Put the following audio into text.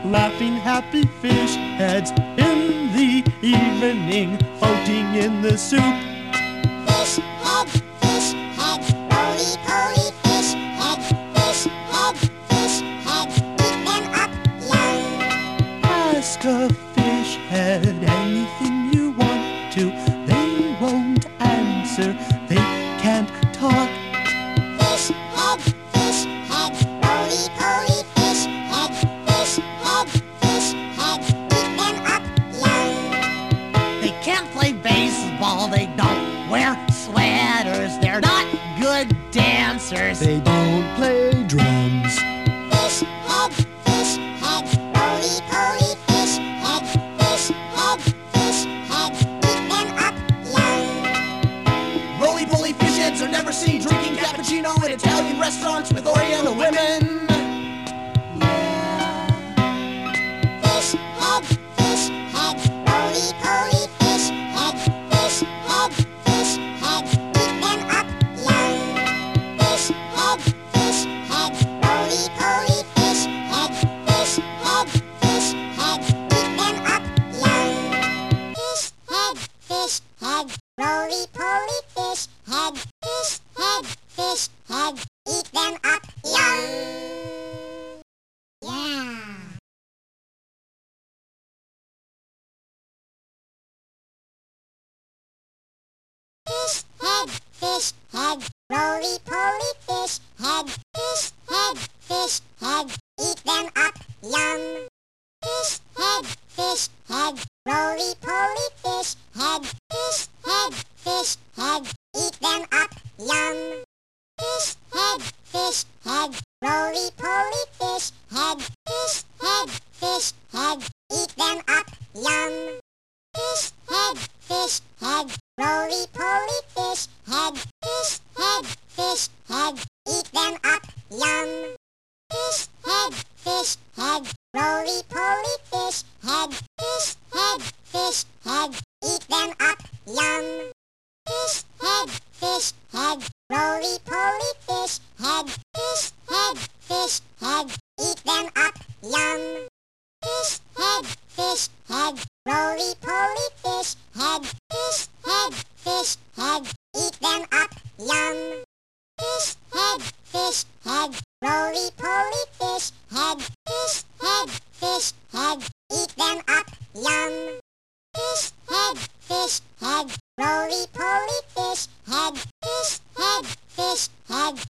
laughing happy fish heads in the evening, floating in the soup. Fish head, roly-poly fish head, eat them up young. Ask a fish head anything you want to, they won't answer, they can't talk. Fish head, roly-poly fish head, eat them up young. They can't play baseball, they don't wear sweaters, they're not good dancers. They don't play drums. Fish head, roly-poly fish head, eat them up young. Roly-poly fish heads are never seen drinking cappuccino in Italian restaurants with Oriental women. Fish head, roly-poly fish head, eat them up young. Fish head, roly-poly fish head, eat them up young. Fish head, roly-poly fish head, eat them up young. Yeah. Fish head, roly-poly fish head, eat them up young. Fish head, roly-poly fish head, eat them up young. Fish head, roly-poly fish head, eat them up young. Fish head, roly-poly fish head, eat them up young. Fish head, roly-poly fish head, eat them up young. Fish head, roly-poly fish head, eat them up young. Fish head, roly-poly fish head, eat them up young. Fish head, roly-poly fish head, eat them up young. Fish head, roly-poly fish head,